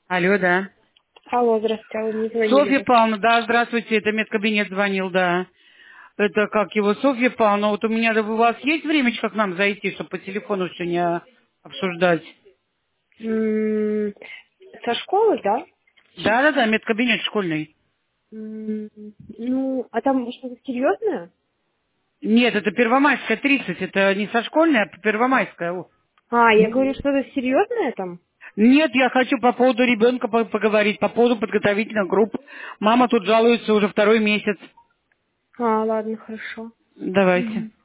Алло, да. Алло, здравствуйте, а вы мне звонили Софья вот. Павловна, да, здравствуйте, это медкабинет звонил, да. Это как его, Софья Павловна, вот у меня, у вас есть времечко к нам зайти, чтобы по телефону все не обсуждать? Со школы, да? Да-да-да, медкабинет школьный. Ну, а там что-то серьезное? Нет, это Первомайская 30, это не со школьной, а Первомайская. О. А, я говорю, что-то серьезное там? Нет, я хочу по поводу ребенка поговорить, по поводу подготовительных групп. Мама тут жалуется уже второй месяц. А, ладно, хорошо. Давайте.